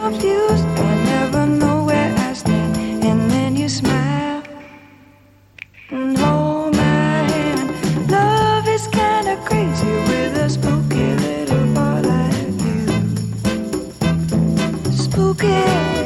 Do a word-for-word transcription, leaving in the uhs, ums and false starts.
confused, I never know where I stand. And then you smile and hold my hand. Love is kinda crazy with a spooky little boy like you. Spooky.